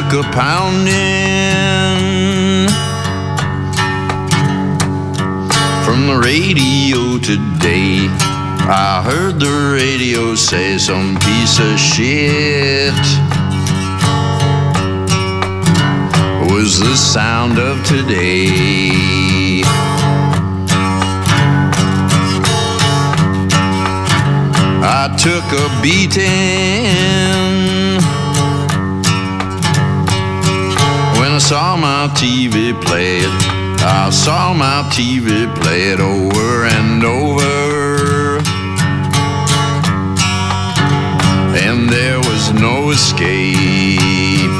took a pounding from the radio today. I heard the radio say some piece of shit was the sound of today. I took a beating when I saw my TV play it. I saw my TV play it over and over, and there was no escape.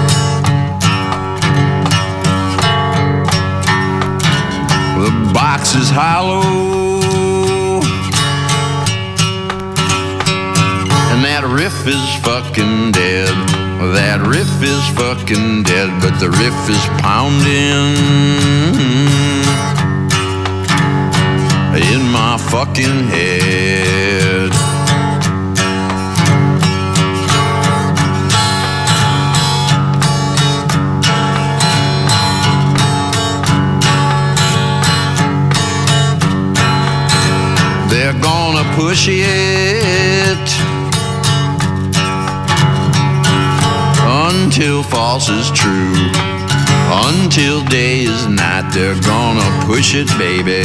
The box is hollow, and that riff is fucking dead. That riff is fucking dead, but the riff is pounding in my fucking head. They're gonna push it until false is true, until day is night. They're gonna push it, baby,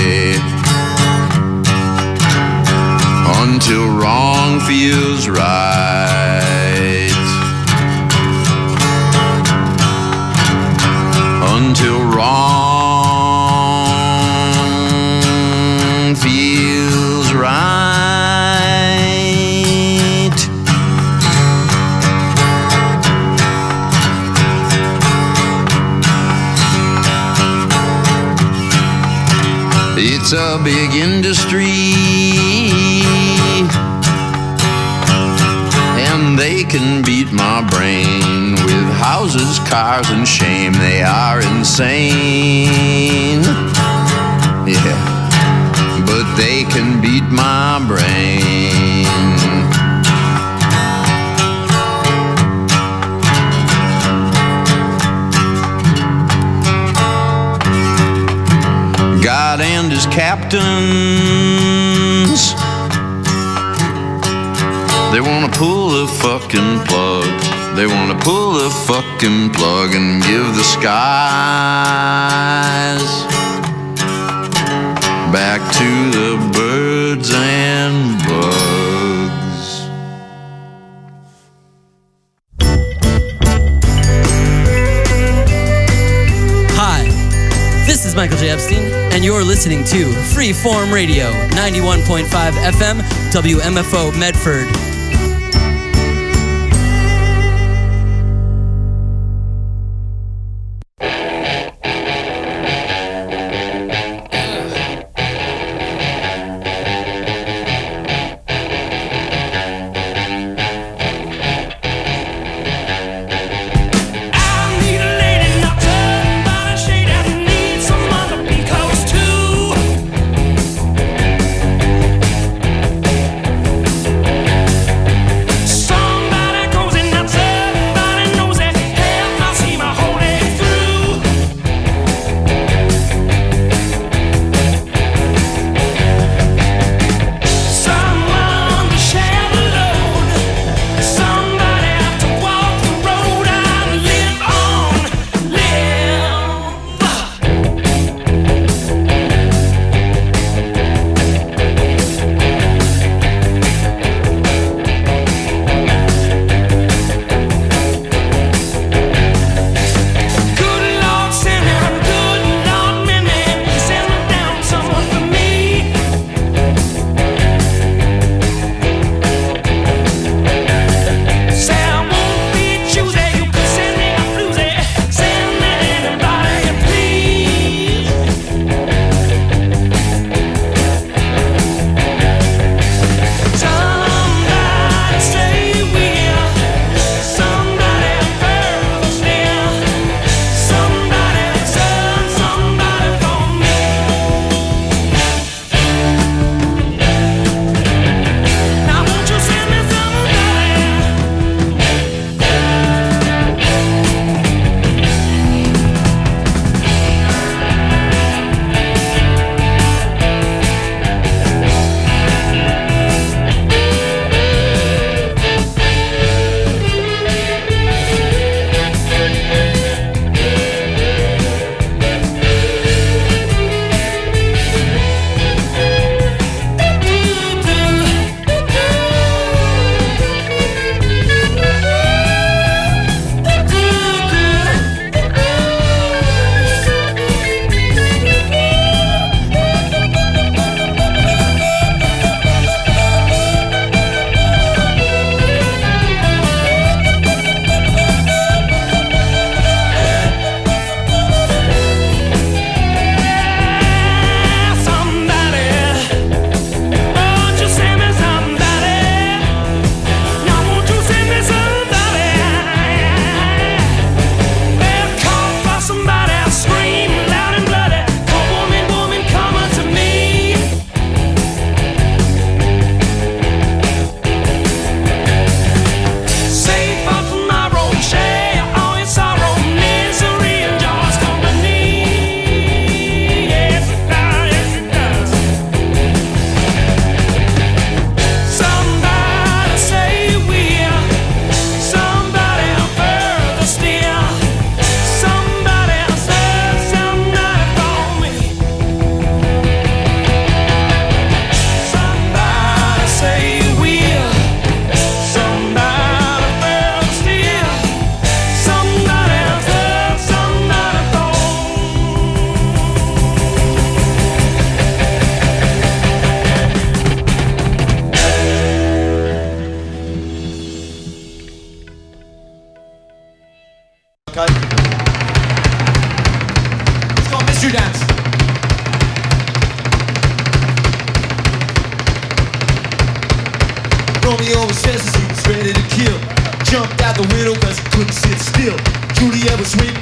until wrong feels right, until wrong feels right. It's a big industry, and they can beat my brain with houses, cars, and shame. They are insane, yeah, but they can beat my brain. God and his captains, they wanna pull the fucking plug. They wanna pull the fucking plug and give the skies back to the birds and bugs. Hi, this is Michael J. Epstein, and you're listening to Freeform Radio, 91.5 FM, WMFO Medford.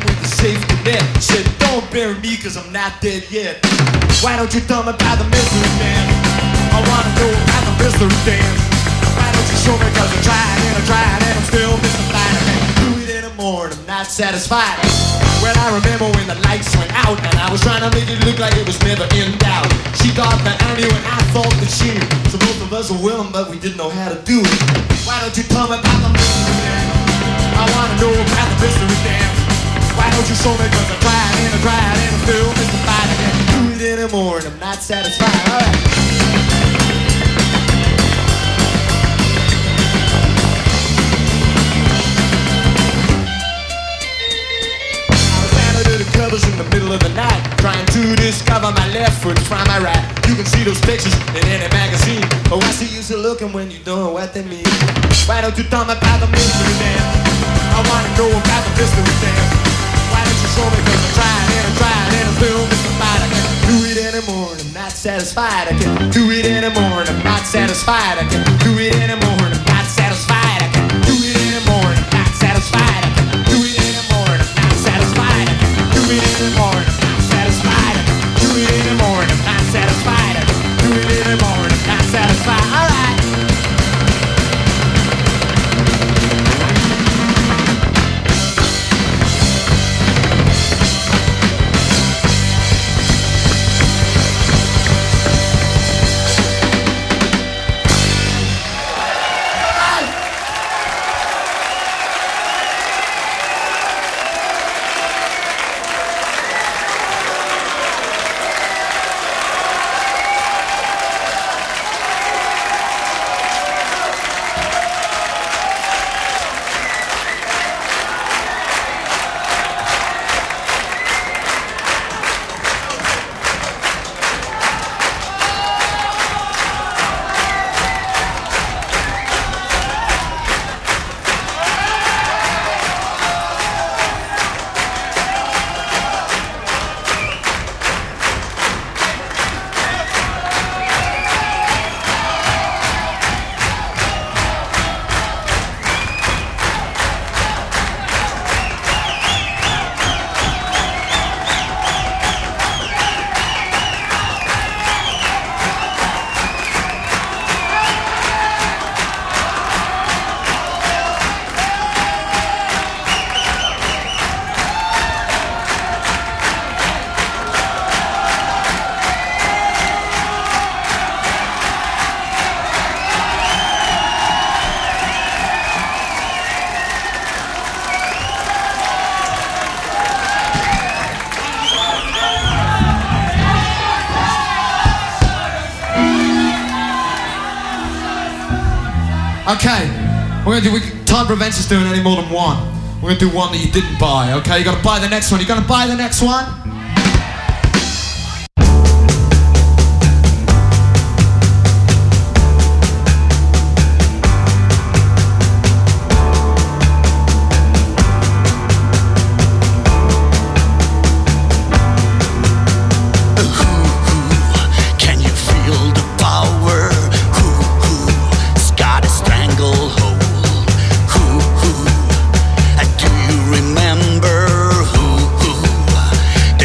with a safety net. Said, don't bury me cause I'm not dead yet. Why don't you tell me about the mystery man? I wanna know about the mystery dance. Why don't you show me cause I'm trying and I'm still mystified. I can't do it anymore and I'm not satisfied. Well, I remember when the lights went out and I was trying to make it look like it was never in doubt. She thought that I knew and I thought that she knew. So both of us were willing but we didn't know how to do it. Why don't you tell me about the mystery dance? I wanna know about the mystery dance. Why don't you show me cause I'm trying and I'm still mystified. I can't do it anymore and I'm not satisfied. Alright. Covers in the middle of the night, trying to discover my left foot from my right. You can see those pictures in any magazine, but what's the use of looking when you don't know what they mean? Why don't you tell me about the mystery dance? I wanna know about the mystery dance. Why don't you show me cause I'm trying and I'm still mystified. I can't do it anymore and I'm not satisfied. I can't do it anymore and I'm not satisfied. I can't do it anymore and I'm not satisfied. I can't do it anymore and I'm not satisfied. I can't do it anymore and I'm not satisfied. Do it anymore and I'm not satisfied. Do it anymore and I'm not satisfied. Do it anymore and I'm not satisfied. Alright. Okay, time prevents us doing any more than one. We're gonna do one that you didn't buy, okay? You gotta buy the next one. You gonna buy the next one? Do you remember who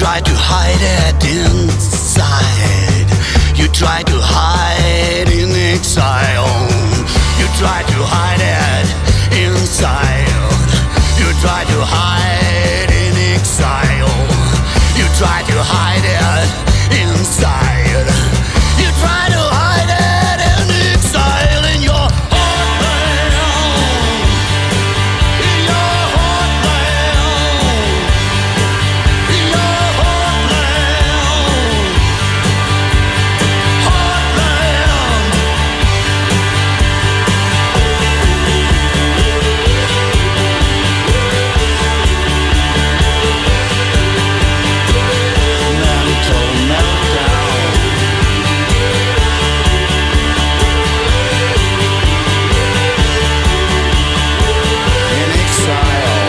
try to hide it inside. You try to hide in exile. You try to hide it inside. You try to hide in exile. You try to hide it inside. You try to hide it in exile in your heartland. In your heartland. In your heartland. Heartland. Mental meltdown. In exile.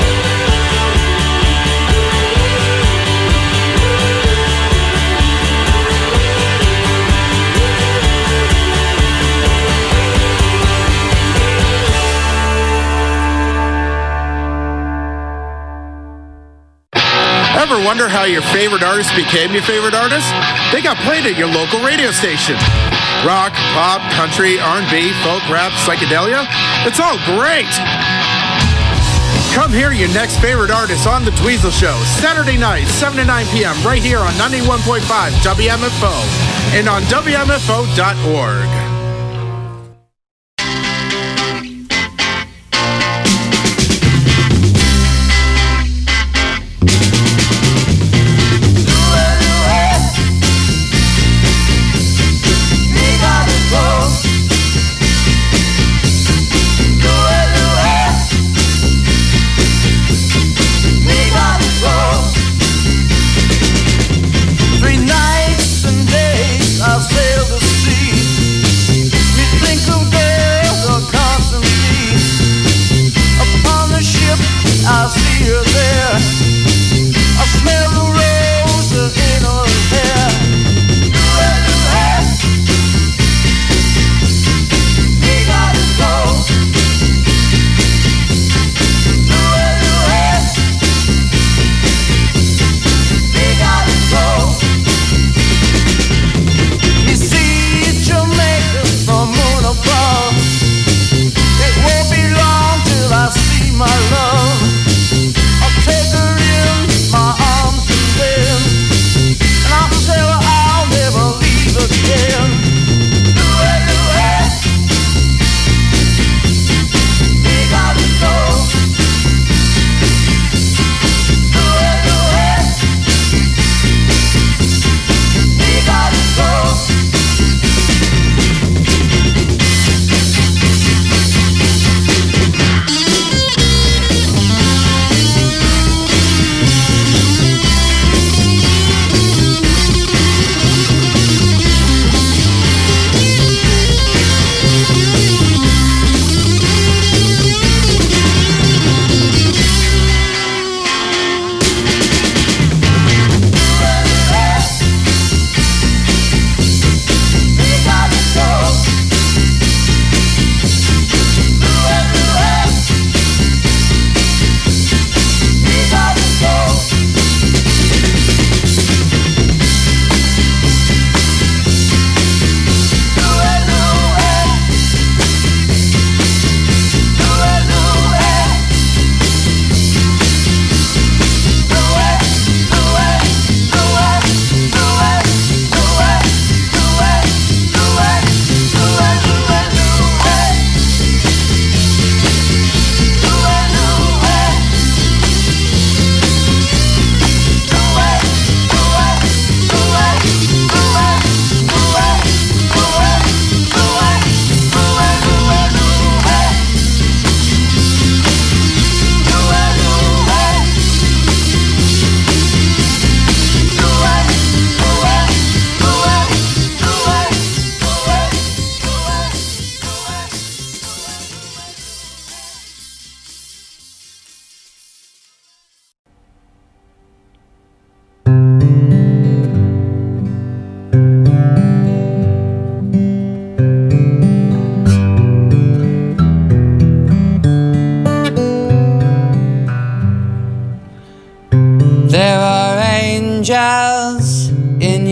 Ever wonder how your favorite artist became your favorite artist? They got played at your local radio station. Rock, pop, country, R&B, folk, rap, psychedelia. It's all great. Come hear your next favorite artist on The Dweezil Show, Saturday night, 7 to 9 p.m. right here on 91.5 WMFO and on WMFO.org. Three nights and days I've sailed the sea.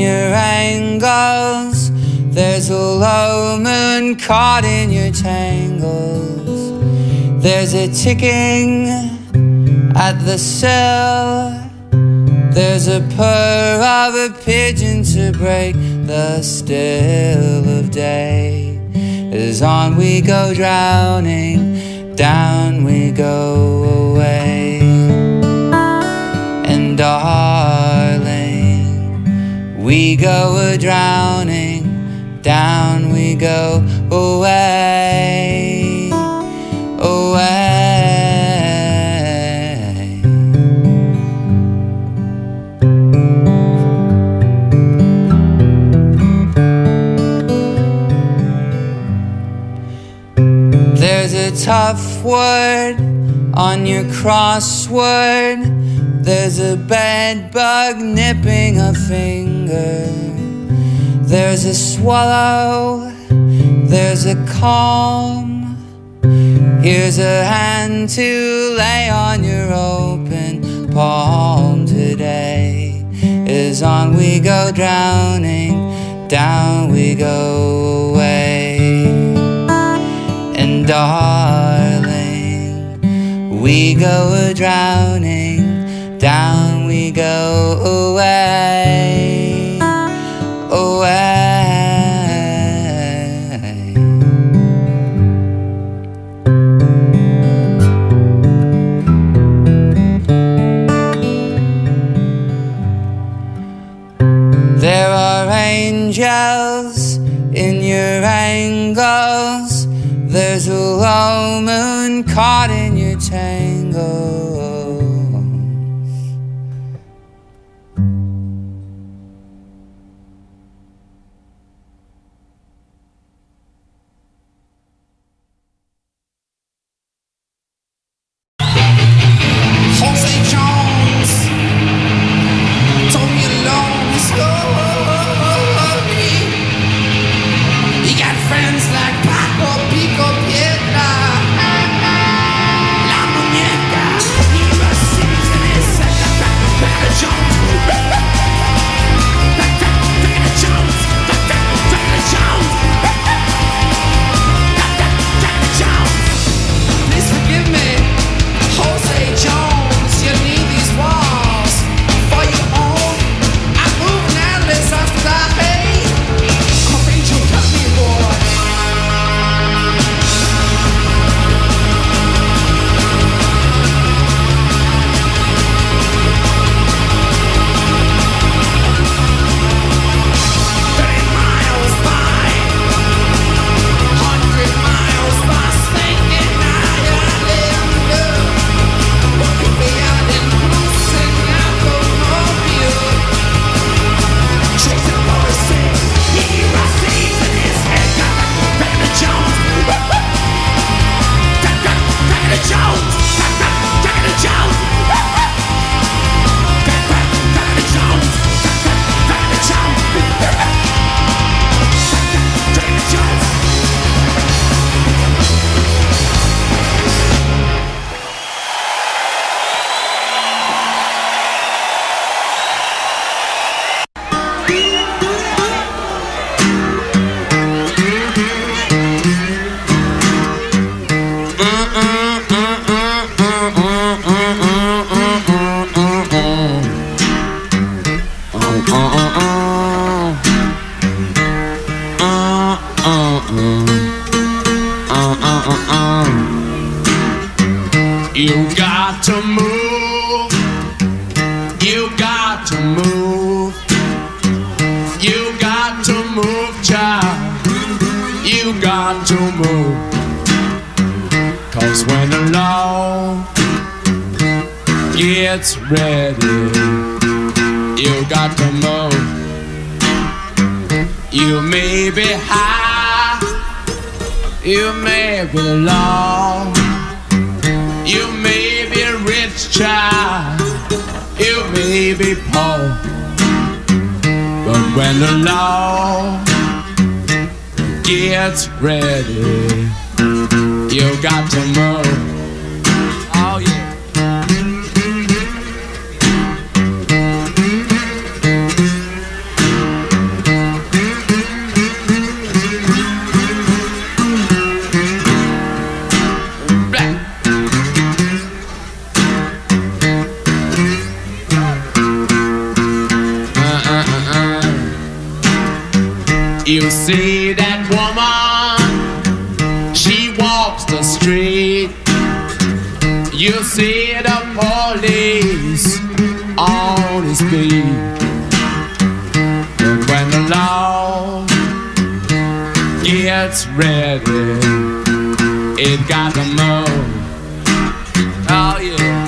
your angles. There's a low moon caught in your tangles. There's a ticking at the cell. There's a purr of a pigeon to break the still of day. As on we go drowning, down we go away. And darling, we go a-drowning, down we go away, away. There's a tough word on your crossword. There's a bed bug nipping a finger. There's a swallow, there's a calm. Here's a hand to lay on your open palm today. As on we go drowning, down we go away. And darling, we go a-drowning, down we go away, away. There are angels in your angles. There's a low moon caught in your tangles. Jose Jones told me a long story. He got friends like Paco, Pico, Piedra, La Muñeca. He was season his second back to Jones. Back to Jones. Back to Jones. Back to Jones. Please forgive me, Jose Jones. You need these walls for your own. I move Natalie Sastre. I'm afraid you'll cut me, boy. You got to move. You got to move. You got to move, child. You got to move. 'Cause when the law gets ready, you got to move. You may be high, you may be low, you may be rich, child, you may be poor, but when the law gets ready, you got to move. Oh yeah. You see that woman, she walks the street. You see the police on his feet. But when the law gets ready, it got the move. Oh yeah.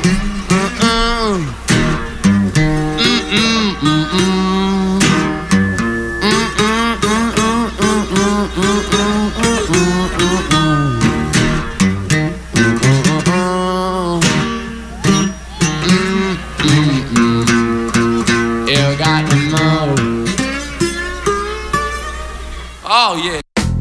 You got the move. Oh yeah.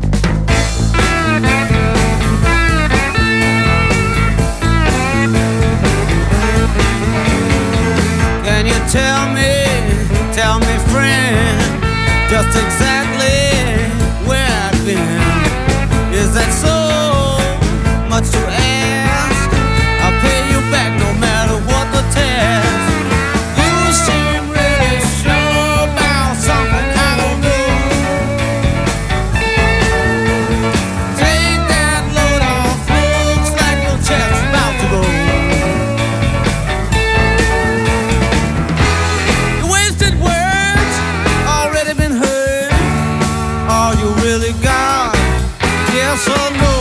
Can you tell me friend, just exactly where I've been? Is that so much to ask? I'll pay you back no matter what the task. You seem really sure about something I don't know. Take that load off, looks like your chest's about to go. Really got, yes or no?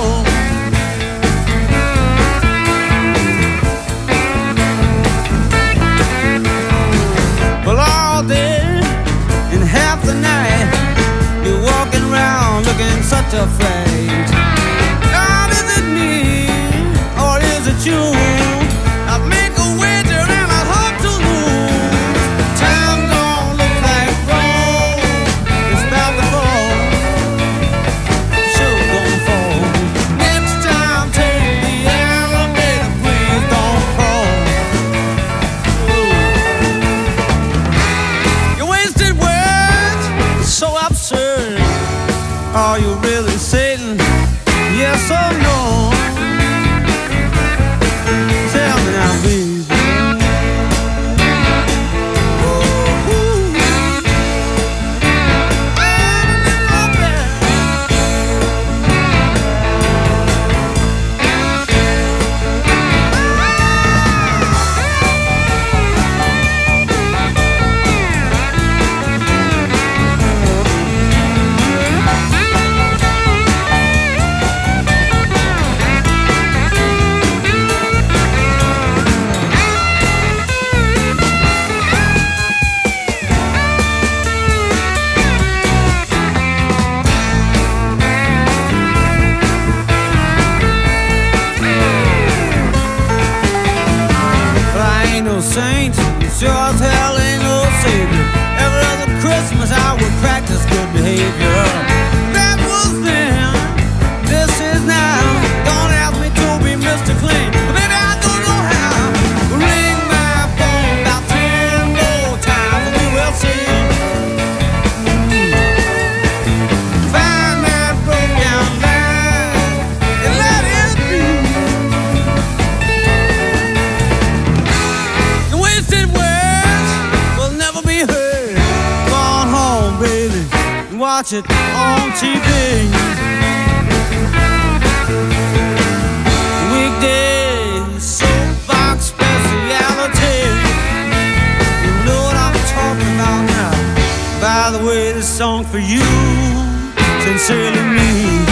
Well, all day and half the night, you're walking around looking such a fright. God, is it me or is it you? I'll make a wager and I hope to lose. Time don't look like gold, it's about to fall. Are you really Satan? Yes or no? Tell me now, baby. Saint, sure as hell ain't no savior. Every other Christmas I would practice good behavior. That was then, this is now. Don't ask me to be Mr. Clean, baby, I don't know how. Ring my phone about 10 more times and we will see. Find that broke down line and let it be. Wasted words will never be heard. Gone home, baby, and watch it on TV. Weekdays, soapbox speciality. You know what I'm talking about now. By the way, this song for you, sincerely me.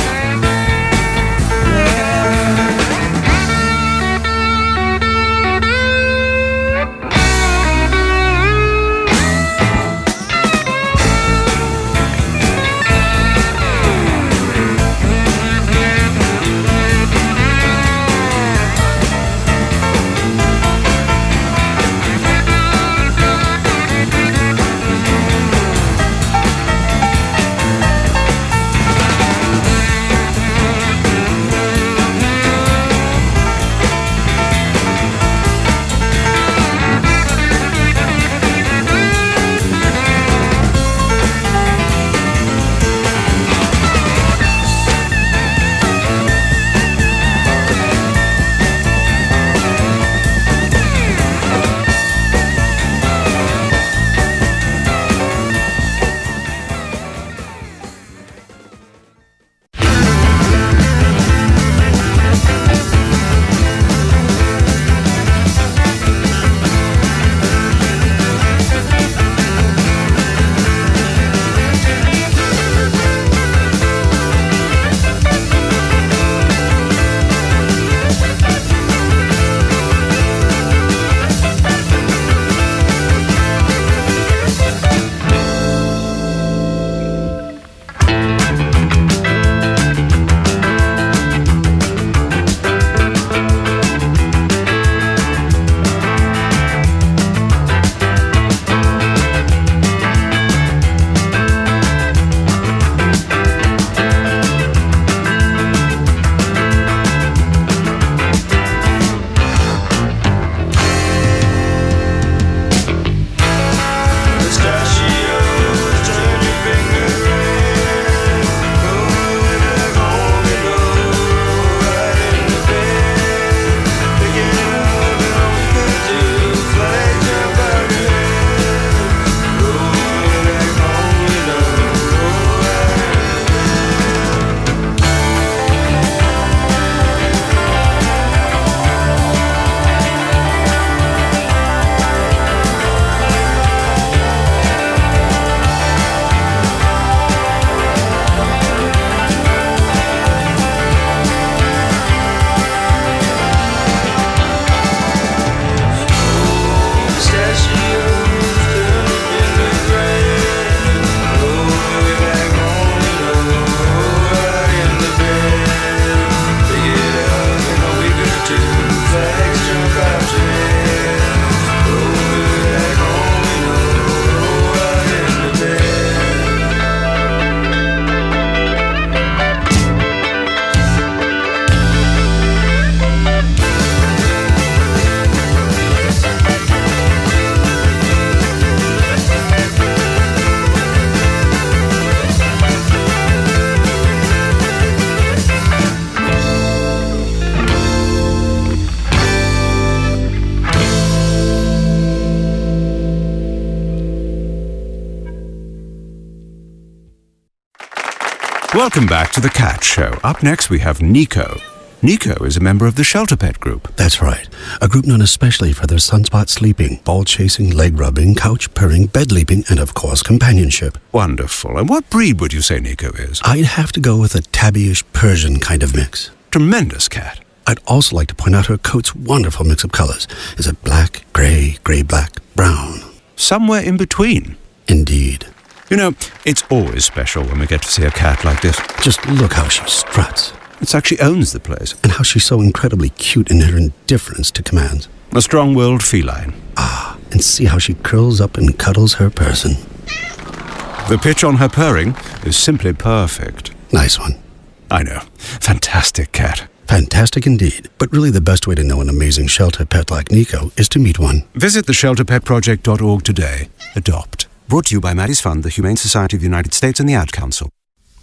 Welcome back to The Cat Show. Up next, we have Nico. Nico is a member of the Shelter Pet Group. That's right. A group known especially for their sunspot sleeping, ball chasing, leg rubbing, couch purring, bed leaping, and of course, companionship. Wonderful. And what breed would you say Nico is? I'd have to go with a tabbyish Persian kind of mix. Tremendous cat. I'd also like to point out her coat's wonderful mix of colors. Is it black, gray, black, brown? Somewhere in between. Indeed. You know, it's always special when we get to see a cat like this. Just look how she struts. It's like she owns the place. And how she's so incredibly cute in her indifference to commands. A strong-willed feline. Ah, and see how she curls up and cuddles her person. The pitch on her purring is simply perfect. Nice one. I know. Fantastic cat. Fantastic indeed. But really the best way to know an amazing shelter pet like Nico is to meet one. Visit theshelterpetproject.org today. Adopt. Brought to you by Maddie's Fund, the Humane Society of the United States, and the Ad Council.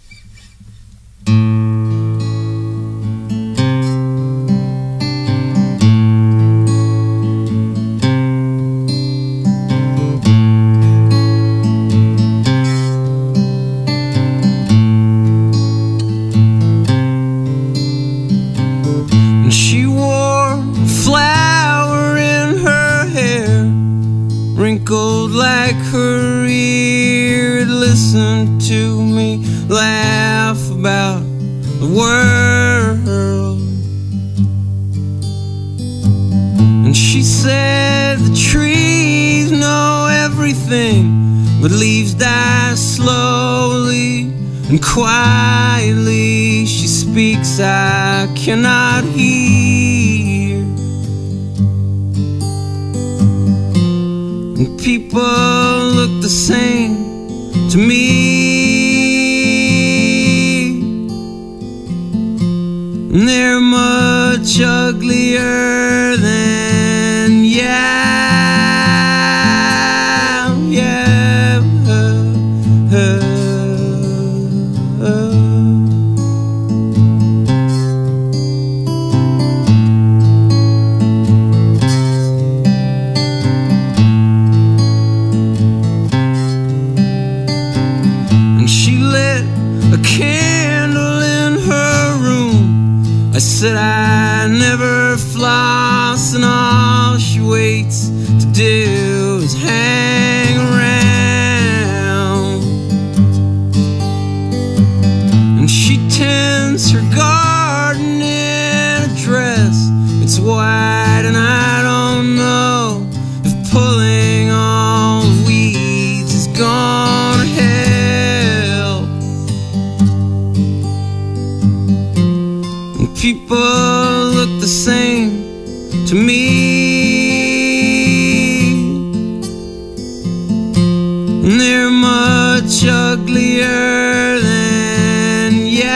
And she wore a flower in her hair, wrinkled like her ear. Listen to me laugh about the world. And she said the trees know everything, but leaves die slowly and quietly. She speaks, I cannot hear. And people look the same to me, and they're much uglier than I said I never floss, and all she waits to do is hang around. And she tends her garden in a dress. It's white and I don't know if pulling all the weeds is gonna help. And people look the same to me, and they're much uglier than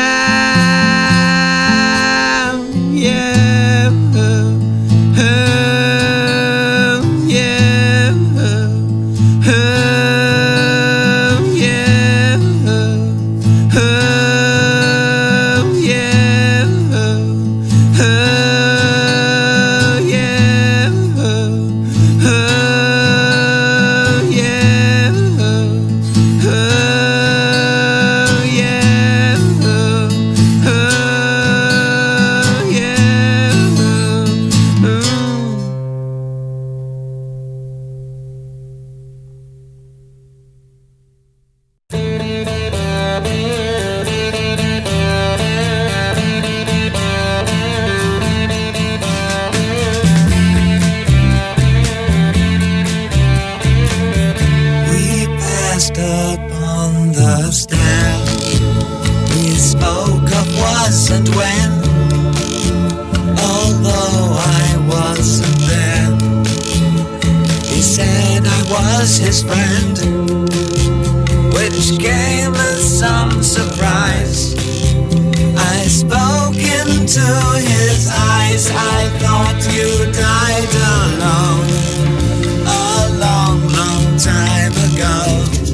his friend, which came as some surprise. I spoke into his eyes. I thought you died alone a long, long time ago.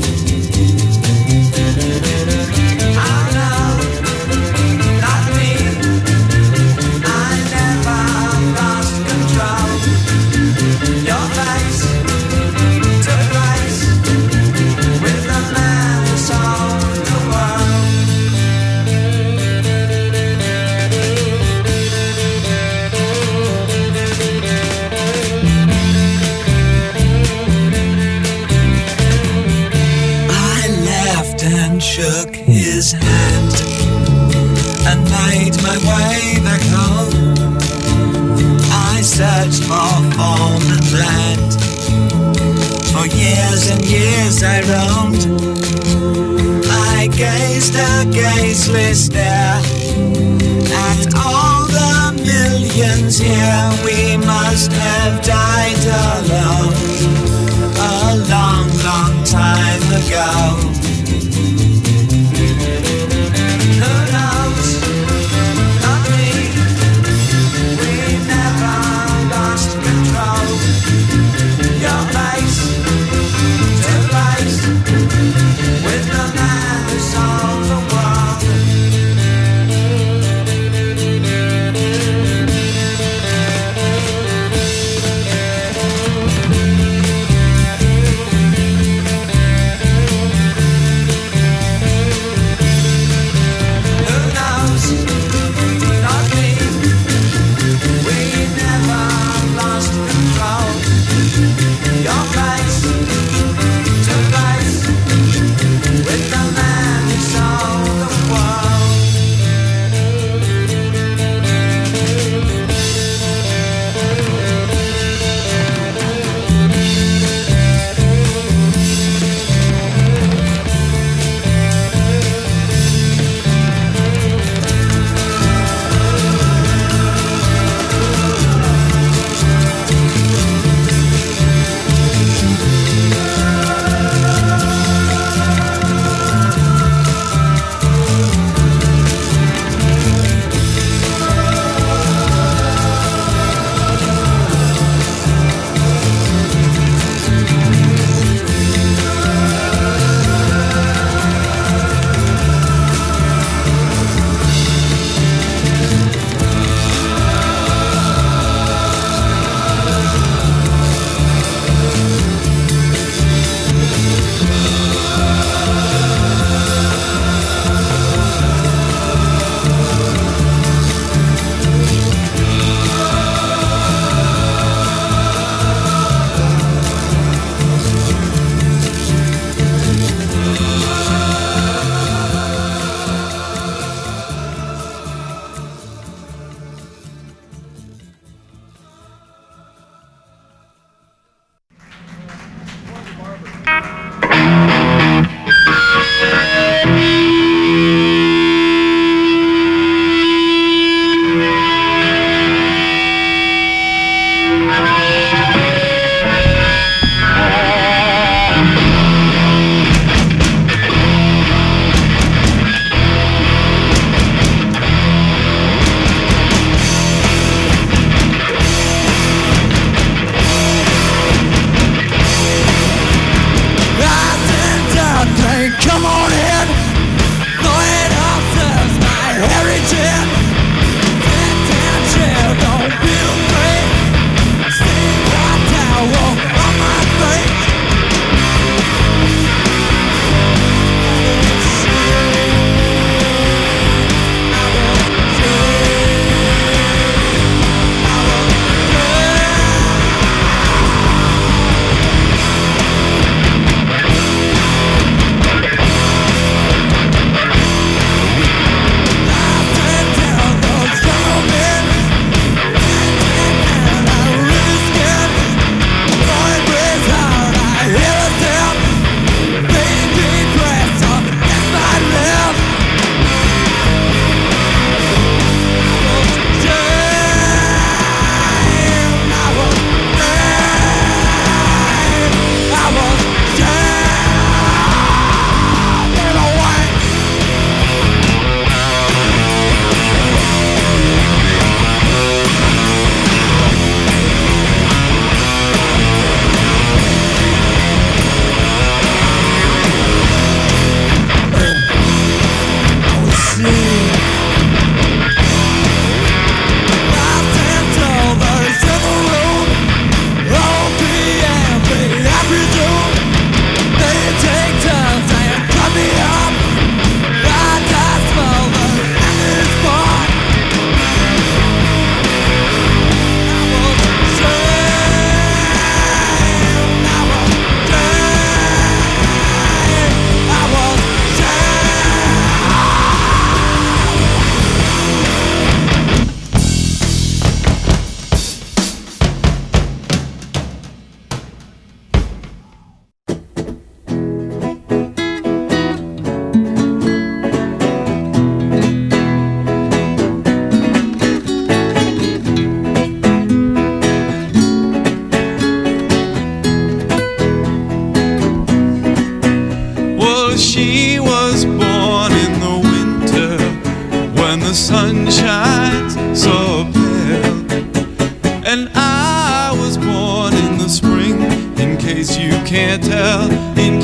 Oh no, not me. I never lost control. Your face took place with the man who sold the world. and shook his hand and made my way back home. I searched for form and land. For years and years I roamed. I gazed a gazeless stare at all the millions here. We must have died alone a long, long time ago. Who knows? Not me. We never lost control. Your face to face with the man who sold the world.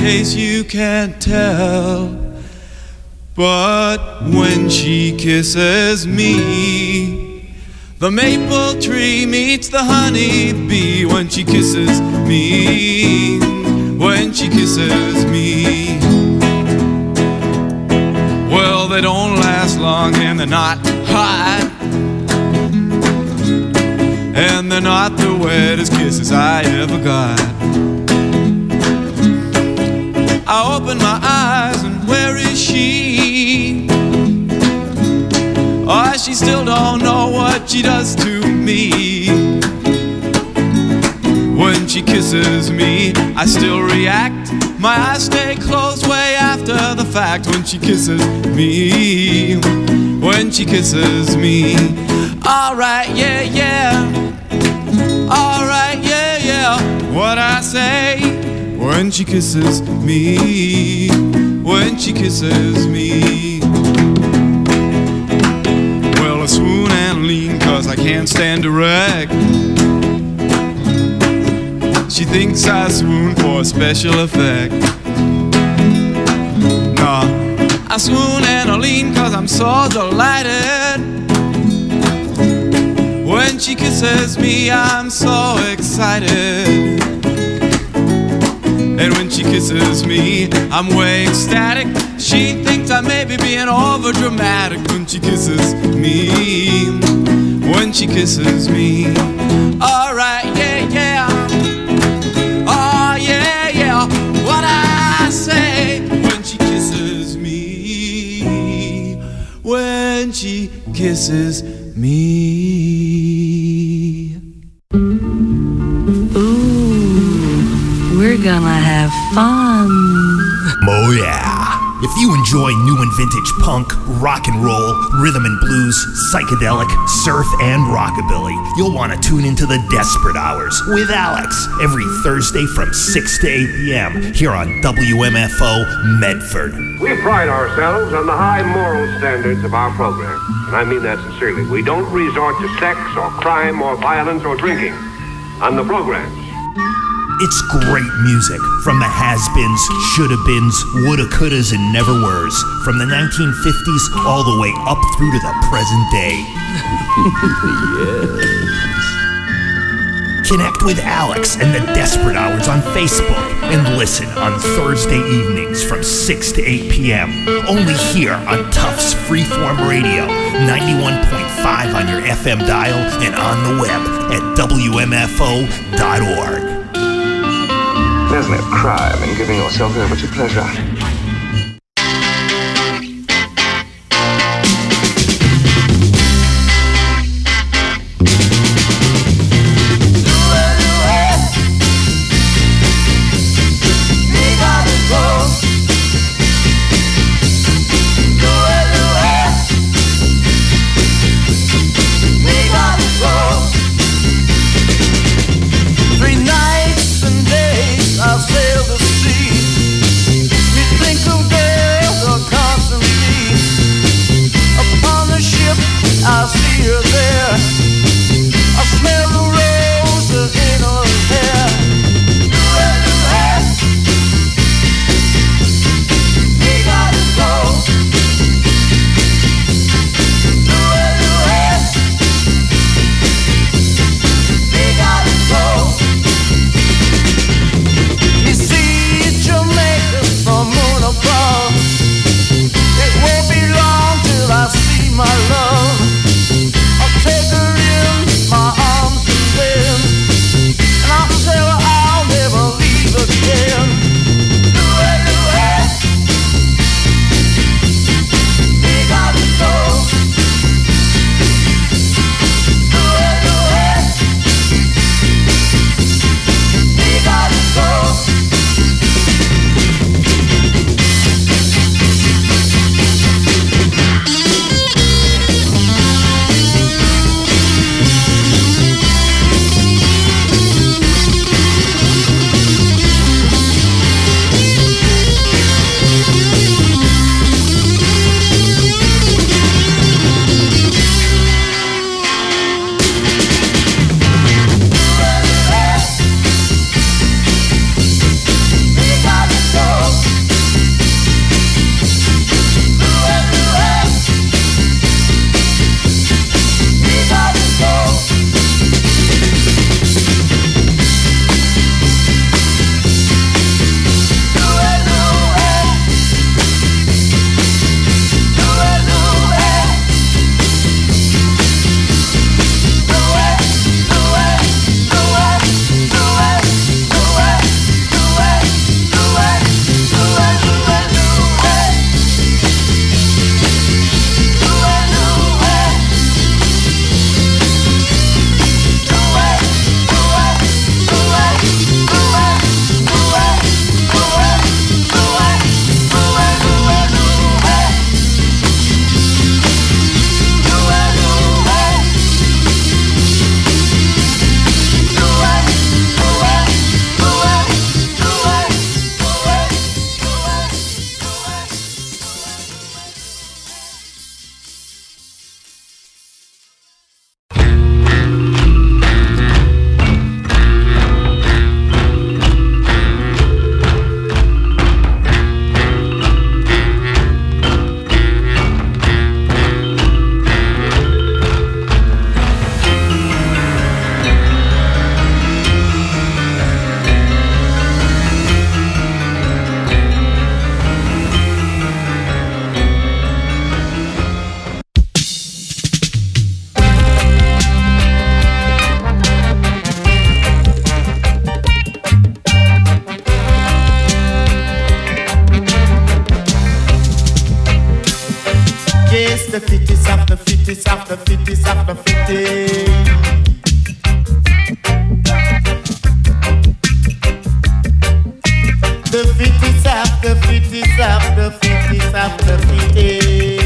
case you can't tell. But when she kisses me, the maple tree meets the honey bee. When she kisses me, when she kisses me. Well, they don't last long and they're not hot, and they're not the wettest kisses I ever got. I open my eyes and where is she? Oh, she still don't know what she does to me. When she kisses me, I still react. My eyes stay closed way after the fact. When she kisses me, when she kisses me. Alright, yeah, yeah. Alright, yeah, yeah. What I say. When she kisses me, when she kisses me. Well, I swoon and lean 'cause I can't stand erect. She thinks I swoon for a special effect. Nah, I swoon and I lean 'cause I'm so delighted. When she kisses me, I'm so excited. And when she kisses me, I'm way ecstatic. She thinks I may be being over dramatic. When she kisses me, when she kisses me. Alright, yeah, yeah. Oh, yeah, yeah. What I say. When she kisses me, when she kisses me. We're gonna have fun. Oh yeah. If you enjoy new and vintage punk, rock and roll, rhythm and blues, psychedelic, surf, and rockabilly, you'll want to tune into the Desperate Hours with Alex every Thursday from 6 to 8 p.m. here on WMFO Medford. We pride ourselves on the high moral standards of our program, and I mean that sincerely. We don't resort to sex or crime or violence or drinking on the programs. It's great music from the has-beens, should-have-beens, woulda, couldas, and never-weres, from the 1950s all the way up through to the present day. Yes. Connect with Alex and the Desperate Hours on Facebook and listen on Thursday evenings from 6 to 8 p.m. Only here on Tufts Freeform Radio, 91.5 on your FM dial and on the web at WMFO.org. There's no crime in giving yourself over to pleasure. It's the fittest of the fittest of the fittest of the fittest. The fittest of the fittest of the fittest of the fittest.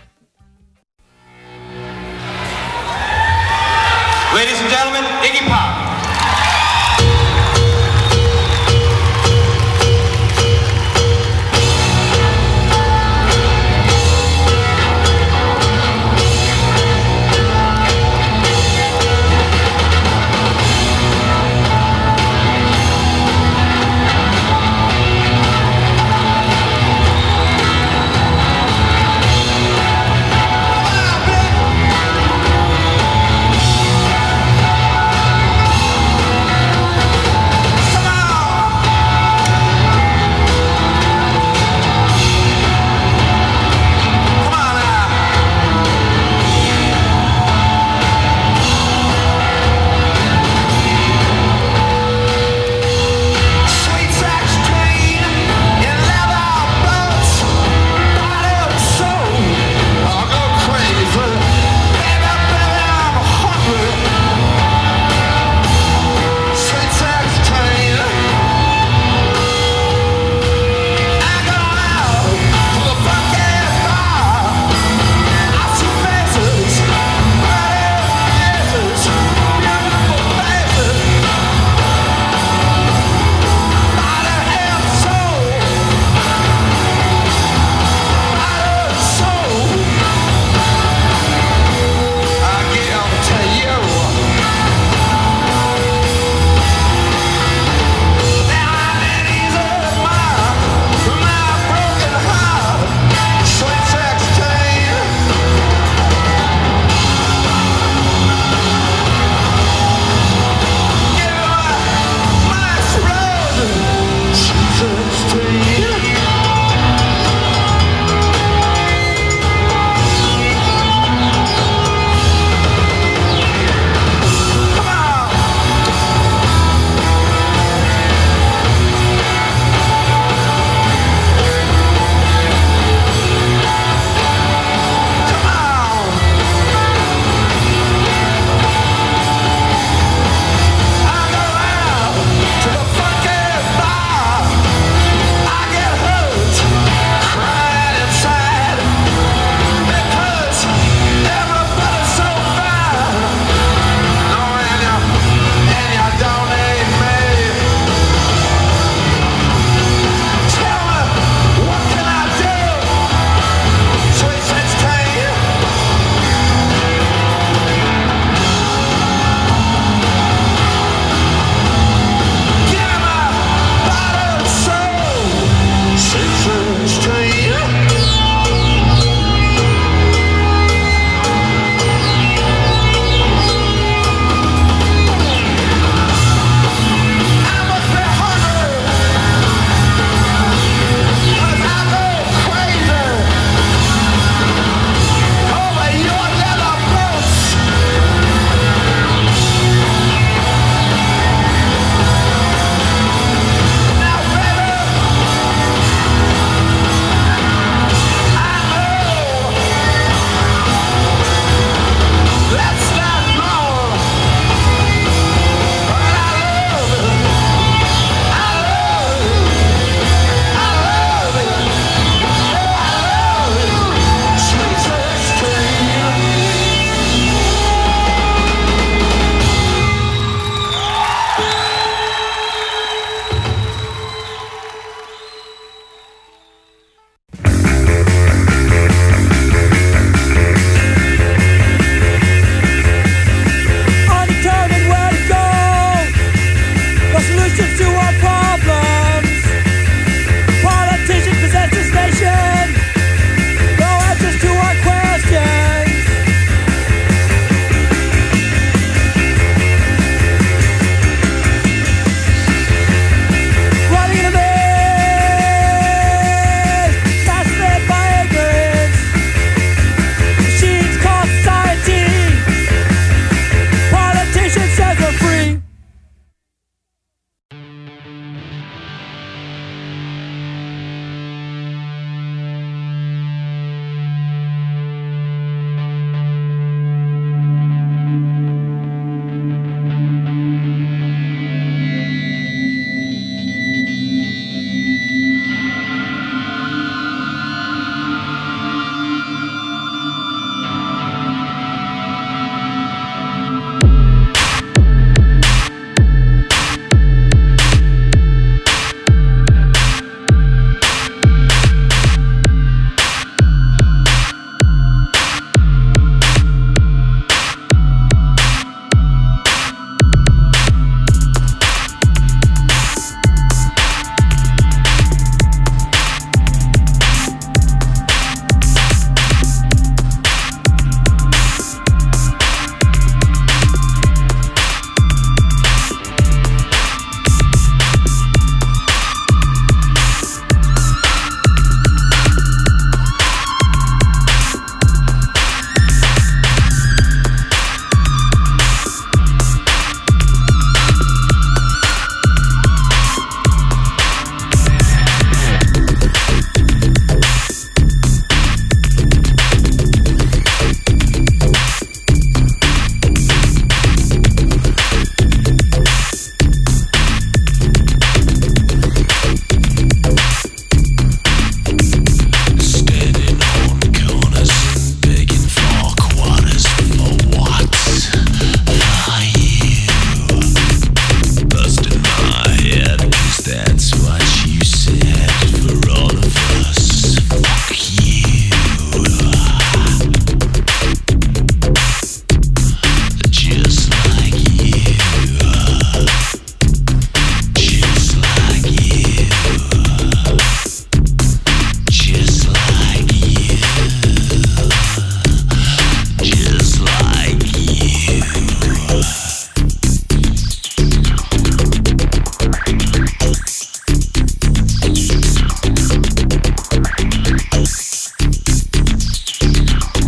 Ladies and gentlemen, Iggy Pop.